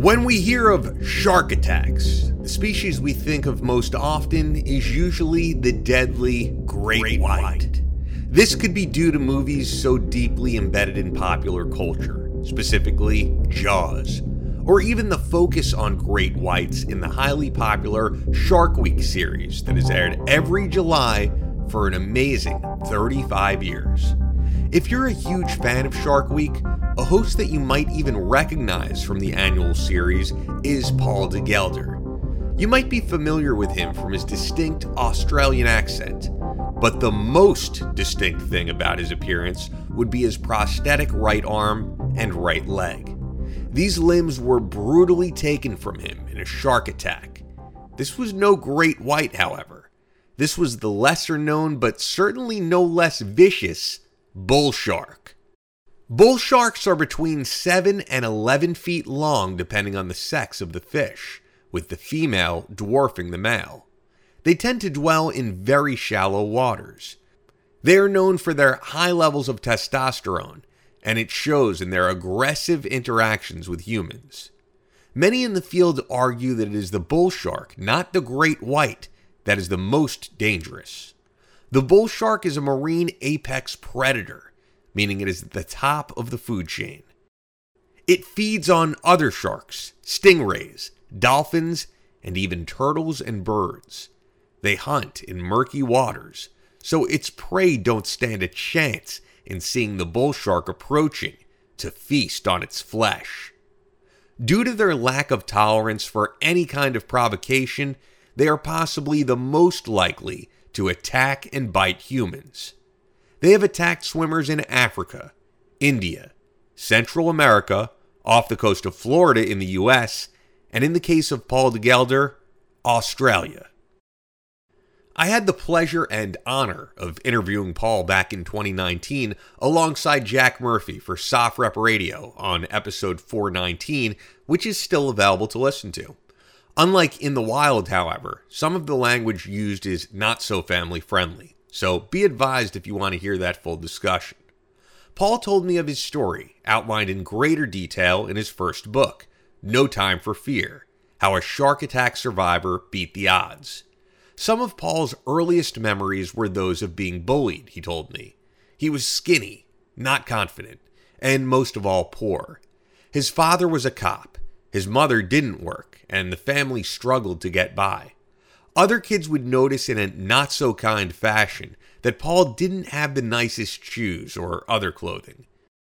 When we hear of shark attacks, the species we think of most often is usually the deadly great white. This could be due to movies so deeply embedded in popular culture, specifically Jaws, or even the focus on great whites in the highly popular Shark Week series that has aired every July for an amazing 35 years. If you're a huge fan of Shark Week, a host that you might even recognize from the annual series is Paul de Gelder. You might be familiar with him from his distinct Australian accent, but the most distinct thing about his appearance would be his prosthetic right arm and right leg. These limbs were brutally taken from him in a shark attack. This was no great white, however. This was the lesser known but certainly no less vicious bull shark. Bull sharks are between 7 and 11 feet long depending on the sex of the fish, with the female dwarfing the male. They tend to dwell in very shallow waters. They are known for their high levels of testosterone, and it shows in their aggressive interactions with humans. Many in the field argue that it is the bull shark, not the great white, that is the most dangerous. The bull shark is a marine apex predator, meaning it is at the top of the food chain. It feeds on other sharks, stingrays, dolphins, and even turtles and birds. They hunt in murky waters, so its prey don't stand a chance in seeing the bull shark approaching to feast on its flesh. Due to their lack of tolerance for any kind of provocation, they are possibly the most likely to attack and bite humans. They have attacked swimmers in Africa, India, Central America, off the coast of Florida in the US, and in the case of Paul de Gelder, Australia. I had the pleasure and honor of interviewing Paul back in 2019 alongside Jack Murphy for Soft Rep Radio on episode 419, which is still available to listen to. Unlike In the Wild, however, some of the language used is not so family friendly, so be advised if you want to hear that full discussion. Paul told me of his story, outlined in greater detail in his first book, No Time for Fear: How a Shark Attack Survivor Beat the Odds. Some of Paul's earliest memories were those of being bullied, he told me. He was skinny, not confident, and most of all poor. His father was a cop. His mother didn't work, and the family struggled to get by. Other kids would notice in a not-so-kind fashion that Paul didn't have the nicest shoes or other clothing.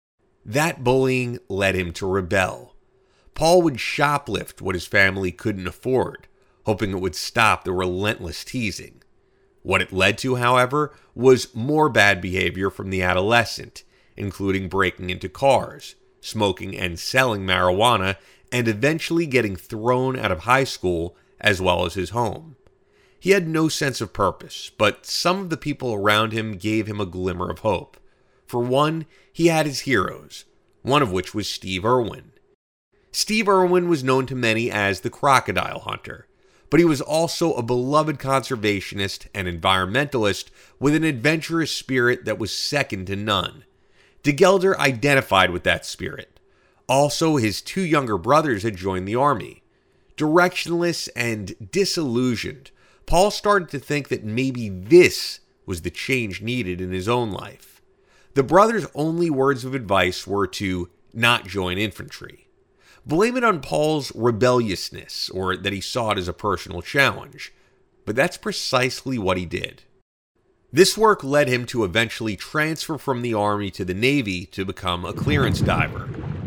That bullying led him to rebel. Paul would shoplift what his family couldn't afford, hoping it would stop the relentless teasing. What it led to, however, was more bad behavior from the adolescent, including breaking into cars, smoking and selling marijuana, and eventually getting thrown out of high school as well as his home. He had no sense of purpose, but some of the people around him gave him a glimmer of hope. For one, he had his heroes, one of which was Steve Irwin. Steve Irwin was known to many as the crocodile hunter, but he was also a beloved conservationist and environmentalist with an adventurous spirit that was second to none. De Gelder identified with that spirit. Also, his two younger brothers had joined the army. Directionless and disillusioned, Paul started to think that maybe this was the change needed in his own life. The brothers' only words of advice were to not join infantry. Blame it on Paul's rebelliousness, or that he saw it as a personal challenge. But that's precisely what he did. This work led him to eventually transfer from the Army to the Navy to become a clearance diver.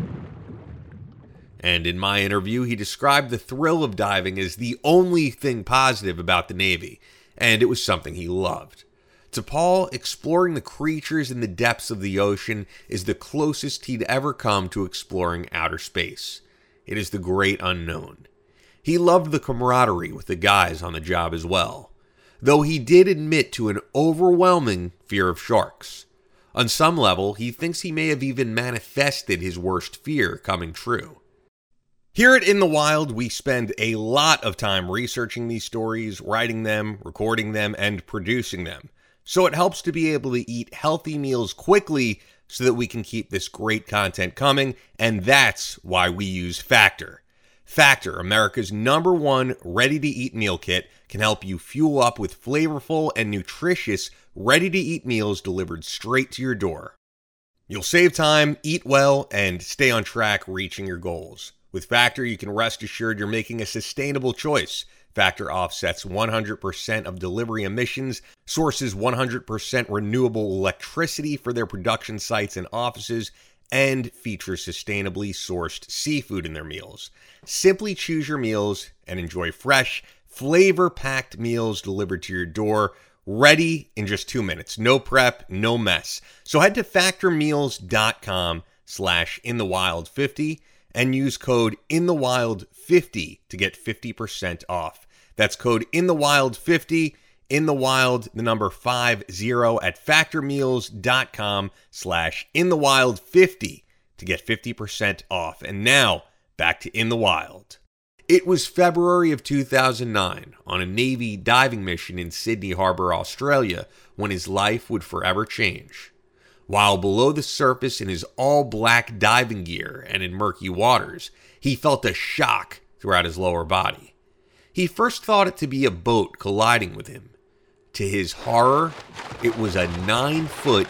And in my interview, he described the thrill of diving as the only thing positive about the Navy, and it was something he loved. To Paul, exploring the creatures in the depths of the ocean is the closest he'd ever come to exploring outer space. It is the great unknown. He loved the camaraderie with the guys on the job as well, though he did admit to an overwhelming fear of sharks. On some level, he thinks he may have even manifested his worst fear coming true. Here at In the Wild, we spend a lot of time researching these stories, writing them, recording them, and producing them. So it helps to be able to eat healthy meals quickly so that we can keep this great content coming, and that's why we use Factor. Factor, America's #1 ready-to-eat meal kit, can help you fuel up with flavorful and nutritious ready-to-eat meals delivered straight to your door. You'll save time, eat well, and stay on track reaching your goals. With Factor, you can rest assured you're making a sustainable choice. Factor offsets 100% of delivery emissions, sources 100% renewable electricity for their production sites and offices, and features sustainably sourced seafood in their meals. Simply choose your meals and enjoy fresh, flavor-packed meals delivered to your door, ready in just 2 minutes. No prep, no mess. So head to factormeals.com/inthewild50 and use code INTHEWILD50 to get 50% off. That's code INTHEWILD50, in the wild, the number 50 at factormeals.com/inthewild50 to get 50% off. And now, back to In the Wild. It was February of 2009 on a Navy diving mission in Sydney Harbor, Australia, when his life would forever change. While below the surface in his all-black diving gear and in murky waters, he felt a shock throughout his lower body. He first thought it to be a boat colliding with him. To his horror, it was a 9-foot,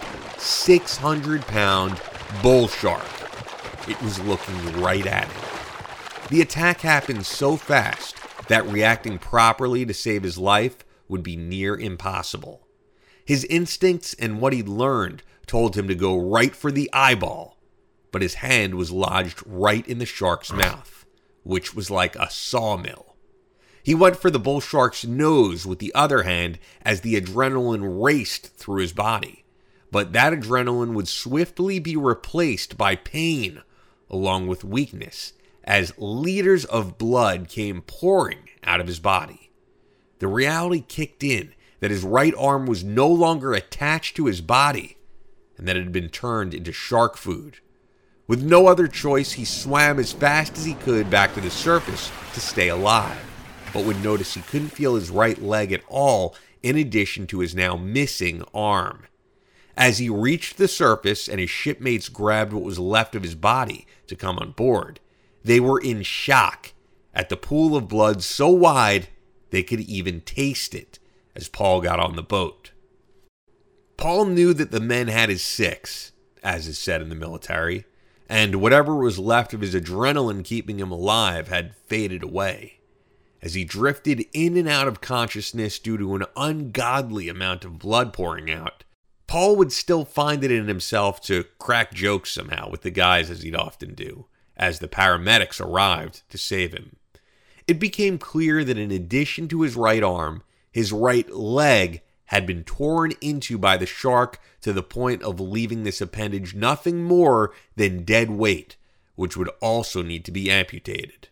600-pound bull shark. It was looking right at him. The attack happened so fast that reacting properly to save his life would be near impossible. His instincts and what he'd learned told him to go right for the eyeball, but his hand was lodged right in the shark's mouth, which was like a sawmill. He went for the bull shark's nose with the other hand as the adrenaline raced through his body. But that adrenaline would swiftly be replaced by pain, along with weakness, as liters of blood came pouring out of his body. The reality kicked in that his right arm was no longer attached to his body, and that it had been turned into shark food. With no other choice, he swam as fast as he could back to the surface to stay alive, but would notice he couldn't feel his right leg at all, in addition to his now missing arm. As he reached the surface and his shipmates grabbed what was left of his body to come on board, they were in shock at the pool of blood so wide they could even taste it as Paul got on the boat. Paul knew that the men had his six, as is said in the military, and whatever was left of his adrenaline keeping him alive had faded away. As he drifted in and out of consciousness due to an ungodly amount of blood pouring out, Paul would still find it in himself to crack jokes somehow with the guys, as he'd often do, as the paramedics arrived to save him. It became clear that in addition to his right arm, his right leg had been torn into by the shark to the point of leaving this appendage nothing more than dead weight, which would also need to be amputated.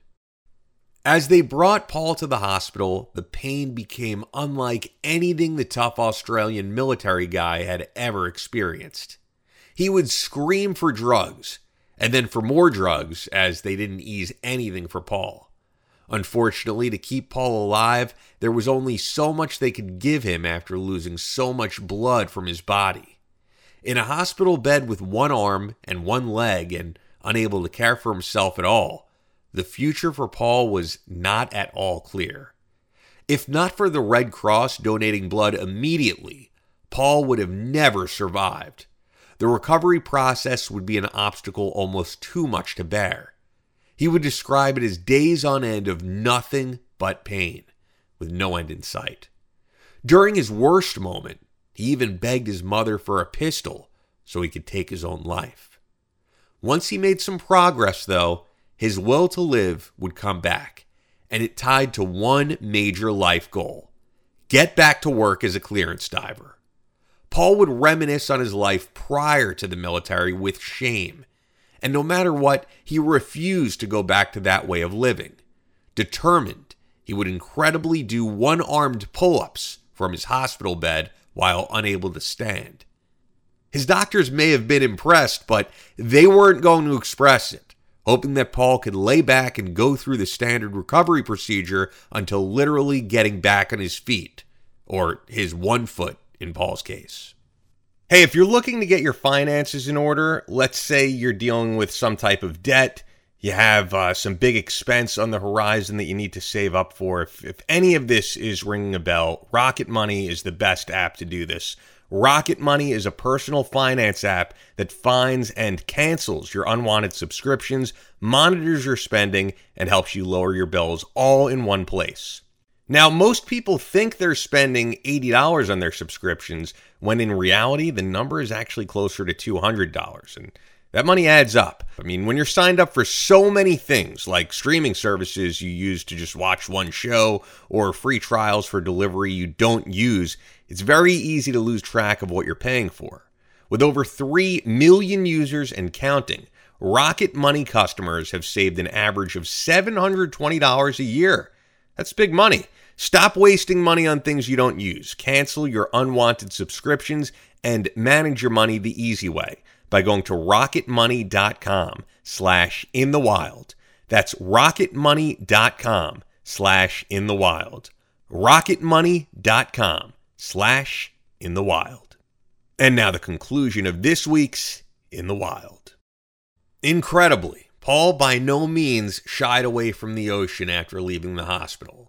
As they brought Paul to the hospital, the pain became unlike anything the tough Australian military guy had ever experienced. He would scream for drugs, and then for more drugs, as they didn't ease anything for Paul. Unfortunately, to keep Paul alive, there was only so much they could give him after losing so much blood from his body. In a hospital bed with one arm and one leg and unable to care for himself at all, the future for Paul was not at all clear. If not for the Red Cross donating blood immediately, Paul would have never survived. The recovery process would be an obstacle almost too much to bear. He would describe it as days on end of nothing but pain, with no end in sight. During his worst moment, he even begged his mother for a pistol so he could take his own life. Once he made some progress, though, his will to live would come back, and it tied to one major life goal: get back to work as a clearance diver. Paul would reminisce on his life prior to the military with shame, and no matter what, he refused to go back to that way of living. Determined, he would incredibly do one-armed pull-ups from his hospital bed while unable to stand. His doctors may have been impressed, but they weren't going to express it, hoping that Paul could lay back and go through the standard recovery procedure until literally getting back on his feet, or his one foot in Paul's case. Hey, if you're looking to get your finances in order, let's say you're dealing with some type of debt, you have some big expense on the horizon that you need to save up for, if any of this is ringing a bell, Rocket Money is the best app to do this. Rocket Money is a personal finance app that finds and cancels your unwanted subscriptions, monitors your spending, and helps you lower your bills all in one place. Now, most people think they're spending $80 on their subscriptions, when in reality, the number is actually closer to $200, and that money adds up. I mean, when you're signed up for so many things, like streaming services you use to just watch one show, or free trials for delivery you don't use, it's very easy to lose track of what you're paying for. With over 3 million users and counting, Rocket Money customers have saved an average of $720 a year. That's big money. Stop wasting money on things you don't use. Cancel your unwanted subscriptions and manage your money the easy way by going to rocketmoney.com/inthewild. That's rocketmoney.com/inthewild. rocketmoney.com/inthewild. And now the conclusion of this week's In the Wild. Incredibly, Paul by no means shied away from the ocean after leaving the hospital.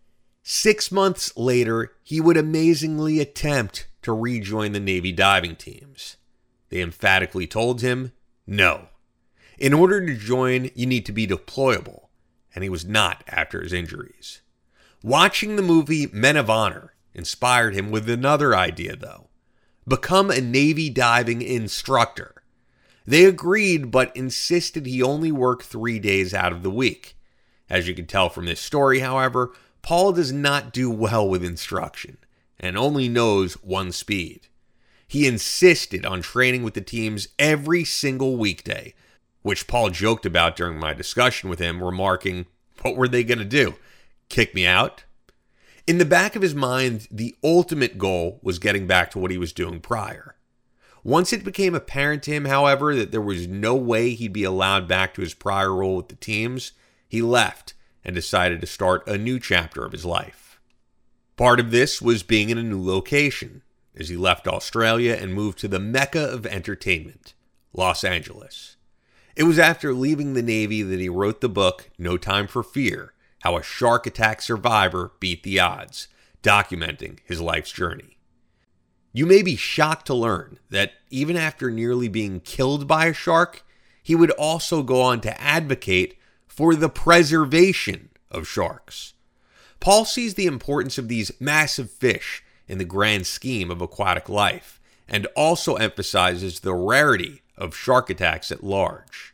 6 months later, he would amazingly attempt to rejoin the Navy diving teams. They emphatically told him, no. In order to join, you need to be deployable, and he was not after his injuries. Watching the movie Men of Honor inspired him with another idea, though. Become a Navy diving instructor. They agreed, but insisted he only work 3 days out of the week. As you can tell from this story, however, Paul does not do well with instruction, and only knows one speed. He insisted on training with the teams every single weekday, which Paul joked about during my discussion with him, remarking, what were they going to do? Kick me out? In the back of his mind, the ultimate goal was getting back to what he was doing prior. Once it became apparent to him, however, that there was no way he'd be allowed back to his prior role with the teams, he left and decided to start a new chapter of his life. Part of this was being in a new location, as he left Australia and moved to the Mecca of entertainment, Los Angeles. It was after leaving the Navy that he wrote the book No Time for Fear: How a Shark Attack Survivor Beat the Odds, documenting his life's journey. You may be shocked to learn that even after nearly being killed by a shark, he would also go on to advocate for the preservation of sharks. Paul sees the importance of these massive fish in the grand scheme of aquatic life, and also emphasizes the rarity of shark attacks at large.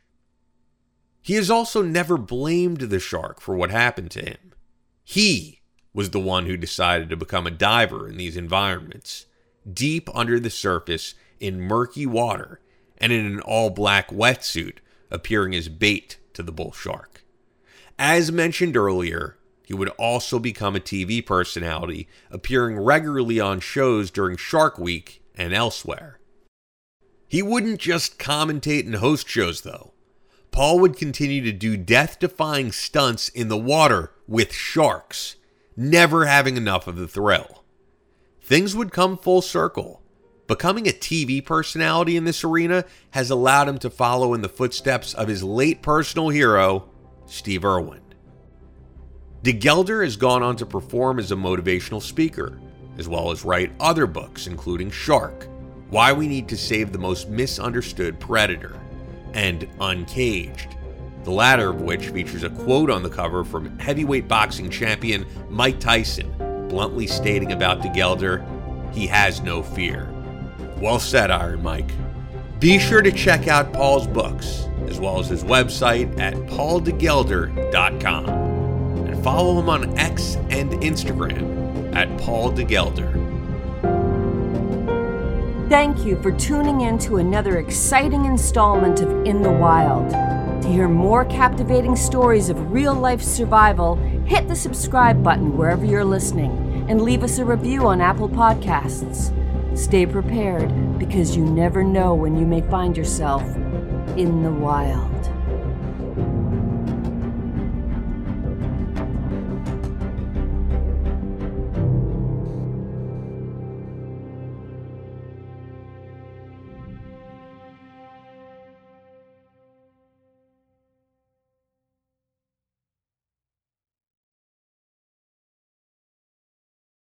He has also never blamed the shark for what happened to him. He was the one who decided to become a diver in these environments, deep under the surface in murky water and in an all-black wetsuit, appearing as bait to the bull shark. As mentioned earlier, he would also become a TV personality, appearing regularly on shows during Shark Week and elsewhere. He wouldn't just commentate and host shows, though. Paul would continue to do death-defying stunts in the water with sharks, never having enough of the thrill. Things would come full circle. Becoming a TV personality in this arena has allowed him to follow in the footsteps of his late personal hero, Steve Irwin. De Gelder has gone on to perform as a motivational speaker, as well as write other books including Shark, Why We Need to Save the Most Misunderstood Predator, and Uncaged, the latter of which features a quote on the cover from heavyweight boxing champion Mike Tyson, bluntly stating about De Gelder, he has no fear. Well said, Iron Mike. Be sure to check out Paul's books, as well as his website at pauldegelder.com. Follow him on X and Instagram at Paul De Gelder. Thank you for tuning in to another exciting installment of In the Wild. To hear more captivating stories of real-life survival, hit the subscribe button wherever you're listening and leave us a review on Apple Podcasts. Stay prepared, because you never know when you may find yourself in the wild.